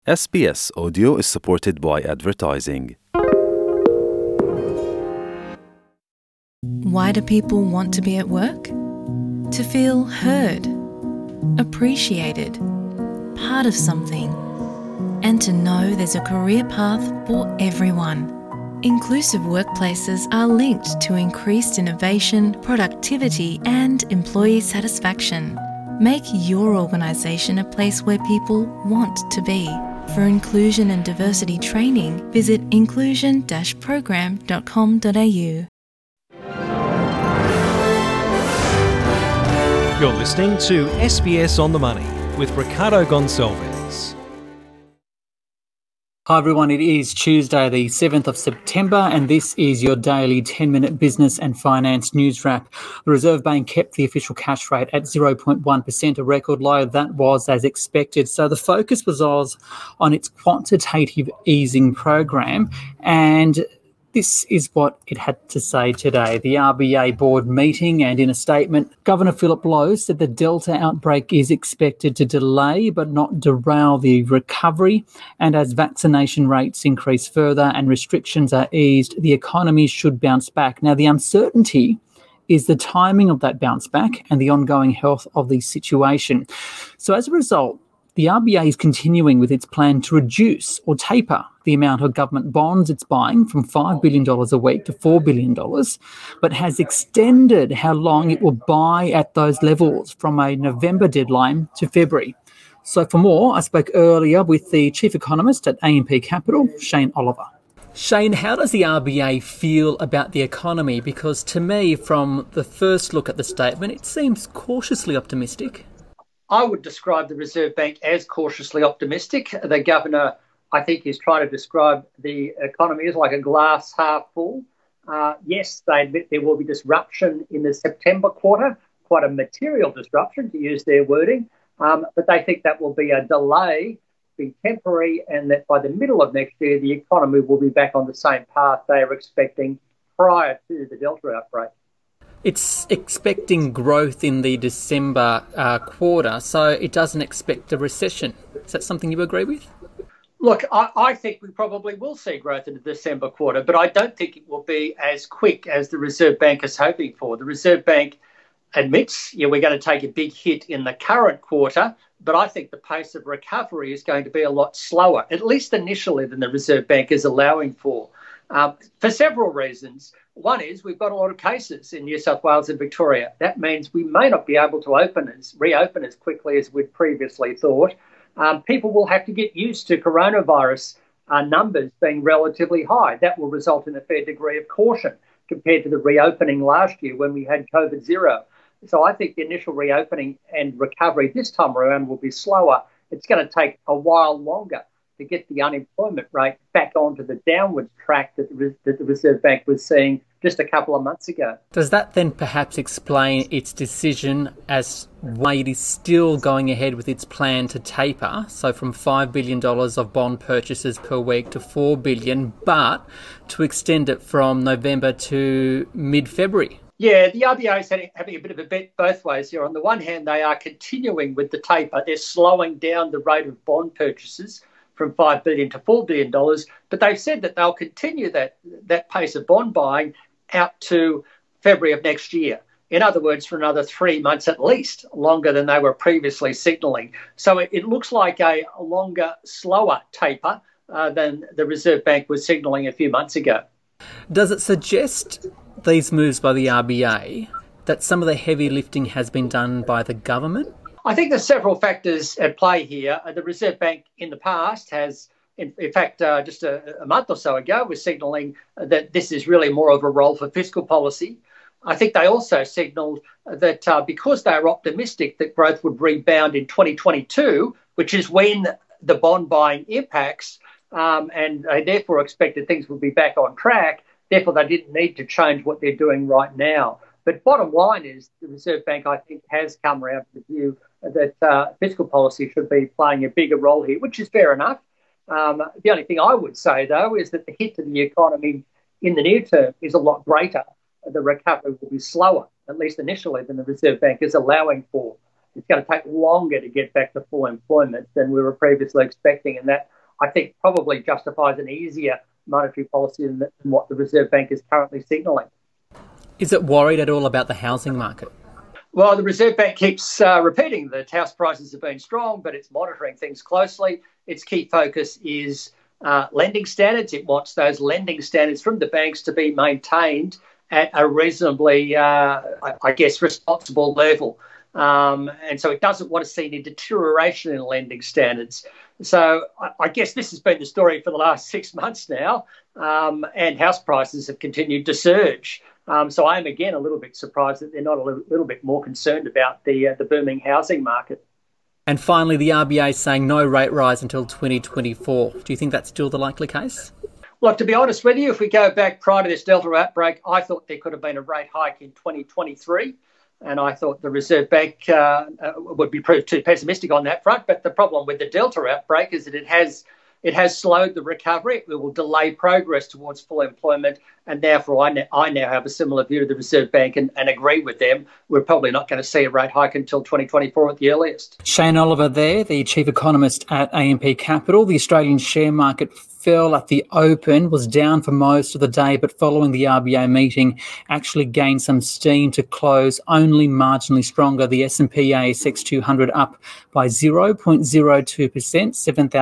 SBS Audio is supported by advertising. Why do people want to be at work? To feel heard, appreciated, part of something, and to know there's a career path for everyone. Inclusive workplaces are linked to increased innovation, productivity, and employee satisfaction. Make your organisation a place where people want to be. For inclusion and diversity training, visit inclusion-program.com.au. You're listening to SBS On The Money with Ricardo Gonçalves. Hi everyone, it is Tuesday the 7th of September and this is your daily 10-minute business and finance news wrap. The Reserve Bank kept the official cash rate at 0.1%, a record low. That was as expected. So the focus was on its quantitative easing program, and this is what it had to say today. The RBA board meeting, and in a statement, Governor Philip Lowe said the Delta outbreak is expected to delay but not derail the recovery. And as vaccination rates increase further and restrictions are eased, the economy should bounce back. Now, the uncertainty is the timing of that bounce back and the ongoing health of the situation. So as a result, the RBA is continuing with its plan to reduce or taper the amount of government bonds it's buying from $5 billion a week to $4 billion, but has extended how long it will buy at those levels from a November deadline to February. So for more, I spoke earlier with the chief economist at AMP Capital, Shane Oliver. Shane, how does the RBA feel about the economy? Because to me, from the first look at the statement, it seems cautiously optimistic. I would describe the Reserve Bank as cautiously optimistic. The governor, I think, is trying to describe the economy as like a glass half full. Yes, they admit there will be disruption in the September quarter, quite a material disruption, to use their wording, but they think that will be a delay, be temporary, and that by the middle of next year, the economy will be back on the same path they are expecting prior to the Delta outbreak. It's expecting growth in the December quarter, so it doesn't expect a recession. Is that something you agree with? Look, I think we probably will see growth in the December quarter, but I don't think it will be as quick as the Reserve Bank is hoping for. The Reserve Bank admits, we're going to take a big hit in the current quarter, but I think the pace of recovery is going to be a lot slower, at least initially, than the Reserve Bank is allowing for several reasons. One is we've got a lot of cases in New South Wales and Victoria. That means we may not be able to reopen as quickly as we'd previously thought. People will have to get used to coronavirus numbers being relatively high. That will result in a fair degree of caution compared to the reopening last year when we had COVID zero. So I think the initial reopening and recovery this time around will be slower. It's going to take a while longer to get the unemployment rate back onto the downward track that the Reserve Bank was seeing just a couple of months ago. Does that then perhaps explain its decision as why it is still going ahead with its plan to taper, so from $5 billion of bond purchases per week to $4 billion, but to extend it from November to mid-February? Yeah, the RBA is having a bit of a bet both ways here. On the one hand, they are continuing with the taper. They're slowing down the rate of bond purchases from $5 billion to $4 billion, but they've said that they'll continue that pace of bond buying out to February of next year. In other words, for another 3 months at least, longer than they were previously signalling. So it looks like a longer, slower taper than the Reserve Bank was signalling a few months ago. Does it suggest these moves by the RBA that some of the heavy lifting has been done by the government? I think there's several factors at play here. The Reserve Bank in the past has, in fact, just a month or so ago, was signalling that this is really more of a role for fiscal policy. I think they also signalled that because they are optimistic that growth would rebound in 2022, which is when the bond buying impacts, and they therefore expected things would be back on track, therefore they didn't need to change what they're doing right now. But bottom line is the Reserve Bank, I think, has come around to the view that fiscal policy should be playing a bigger role here, which is fair enough. The only thing I would say, though, is that the hit to the economy in the near term is a lot greater. The recovery will be slower, at least initially, than the Reserve Bank is allowing for. it's going to take longer to get back to full employment than we were previously expecting. And that, I think, probably justifies an easier monetary policy than what the Reserve Bank is currently signalling. Is it worried at all about the housing market? Well, the Reserve Bank keeps repeating that house prices have been strong, but it's monitoring things closely. Its key focus is lending standards. It wants those lending standards from the banks to be maintained at a reasonably, responsible level. And so it doesn't want to see any deterioration in lending standards. So I guess this has been the story for the last 6 months now, and house prices have continued to surge. So I am, again, a little bit surprised that they're not a little bit more concerned about the booming housing market. And finally, the RBA is saying no rate rise until 2024. Do you think that's still the likely case? Look, to be honest with you, if we go back prior to this Delta outbreak, I thought there could have been a rate hike in 2023. And I thought the Reserve Bank would be proved too pessimistic on that front. But the problem with the Delta outbreak is that it has slowed the recovery. It will delay progress towards full employment. And therefore, I now have a similar view to the Reserve Bank and agree with them. We're probably not going to see a rate hike until 2024 at the earliest. Shane Oliver there, the chief economist at AMP Capital. The Australian share market fell at the open, was down for most of the day, but following the RBA meeting, actually gained some steam to close only marginally stronger. The S&P ASX 200 up by 0.02%,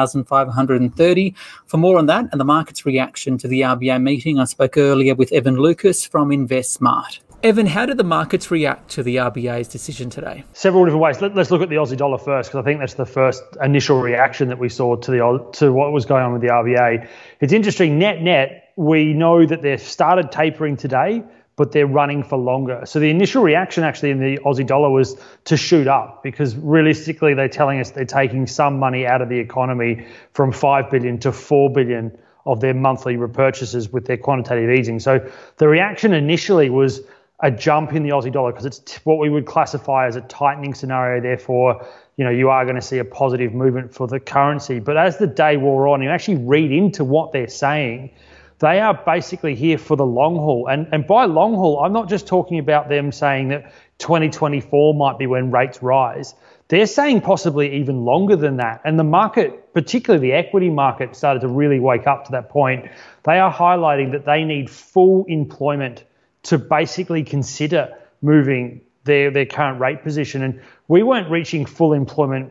7,530. For more on that and the market's reaction to the RBA meeting, I spoke earlier with Evan Lucas from InvestSmart. Evan, how did the markets react to the RBA's decision today? Several different ways. Let's look at the Aussie dollar first, because I think that's the first initial reaction that we saw to what was going on with the RBA. It's interesting, net, we know that they've started tapering today, but they're running for longer. So the initial reaction actually in the Aussie dollar was to shoot up, because realistically they're telling us they're taking some money out of the economy from 5 billion to 4 billion of their monthly repurchases with their quantitative easing. So the reaction initially was a jump in the Aussie dollar, because it's what we would classify as a tightening scenario. Therefore, you are going to see a positive movement for the currency. But as the day wore on, you actually read into what they're saying. They are basically here for the long haul. And by long haul, I'm not just talking about them saying that 2024 might be when rates rise. They're saying possibly even longer than that. And the market, particularly the equity market, started to really wake up to that point. They are highlighting that they need full employment to basically consider moving their current rate position. And we weren't reaching full employment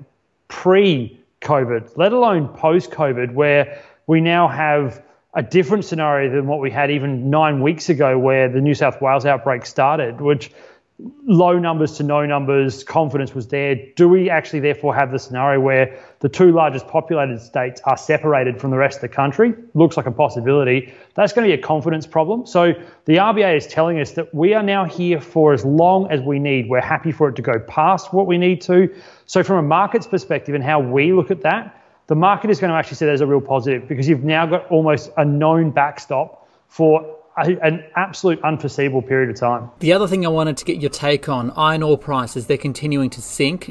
pre-COVID, let alone post-COVID, where we now have a different scenario than what we had even 9 weeks ago, where the New South Wales outbreak started, which low numbers to no numbers, confidence was there. Do we actually therefore have the scenario where the two largest populated states are separated from the rest of the country? Looks like a possibility. That's going to be a confidence problem. So the RBA is telling us that we are now here for as long as we need. We're happy for it to go past what we need to. So from a market's perspective and how we look at that, the market is going to actually see that as a real positive, because you've now got almost a known backstop for an absolute unforeseeable period of time. The other thing I wanted to get your take on, iron ore prices, they're continuing to sink.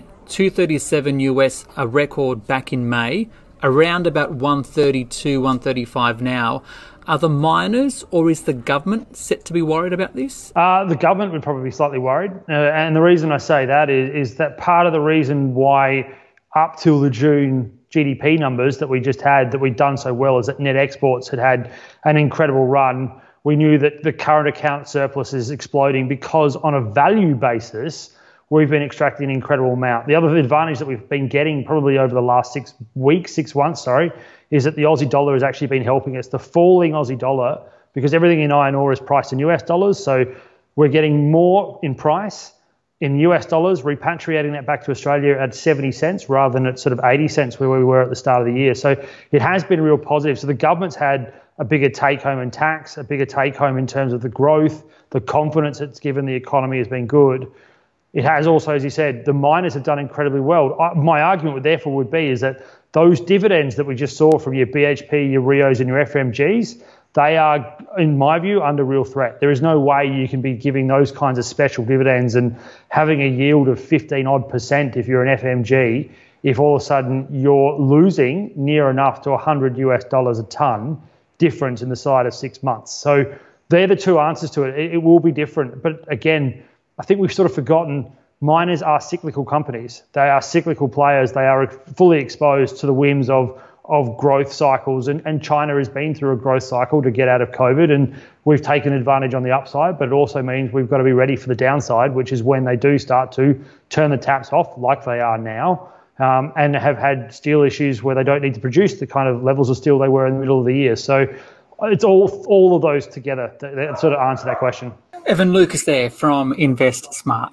$237 US, a record back in May, around about 132, 135 now. Are the miners or is the government set to be worried about this? The government would probably be slightly worried. And the reason I say that is that part of the reason why up till the June GDP numbers that we just had, that we'd done so well, is that net exports had an incredible run. We knew that the current account surplus is exploding because on a value basis, we've been extracting an incredible amount. The other advantage that we've been getting probably over the last 6 months, is that the Aussie dollar has actually been helping us. The falling Aussie dollar, because everything in iron ore is priced in US dollars, so we're getting more in price in US dollars, repatriating that back to Australia at 70 cents rather than at sort of 80 cents where we were at the start of the year. So it has been real positive. So the government's had a bigger take home in tax, a bigger take home in terms of the growth, the confidence it's given the economy has been good. It has also, as you said, the miners have done incredibly well. My argument would be is that those dividends that we just saw from your BHP, your Rios and your FMGs, they are, in my view, under real threat. There is no way you can be giving those kinds of special dividends and having a yield of 15% if you're an FMG, if all of a sudden you're losing near enough to $100 US a tonne difference in the side of 6 months. So they're the two answers to it. It will be different. But again, I think we've sort of forgotten miners are cyclical companies. They are cyclical players. They are fully exposed to the whims of growth cycles. And China has been through a growth cycle to get out of COVID, and we've taken advantage on the upside, but it also means we've got to be ready for the downside, which is when they do start to turn the taps off like they are now, and have had steel issues where they don't need to produce the kind of levels of steel they were in the middle of the year. So it's all of those together that sort of answer that question. Evan Lucas there from Invest Smart.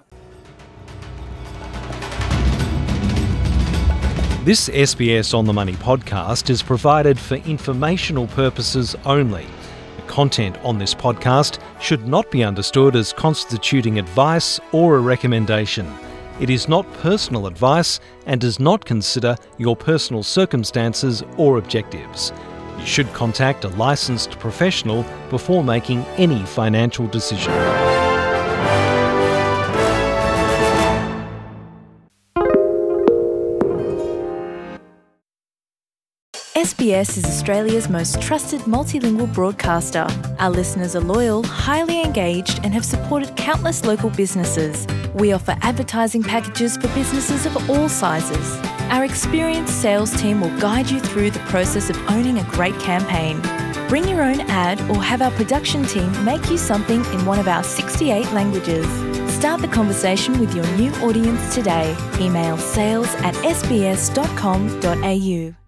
This SBS On The Money podcast is provided for informational purposes only. The content on this podcast should not be understood as constituting advice or a recommendation. It is not personal advice and does not consider your personal circumstances or objectives. You should contact a licensed professional before making any financial decision. SBS is Australia's most trusted multilingual broadcaster. Our listeners are loyal, highly engaged, and have supported countless local businesses. We offer advertising packages for businesses of all sizes. Our experienced sales team will guide you through the process of owning a great campaign. Bring your own ad or have our production team make you something in one of our 68 languages. Start the conversation with your new audience today. Email sales@sbs.com.au.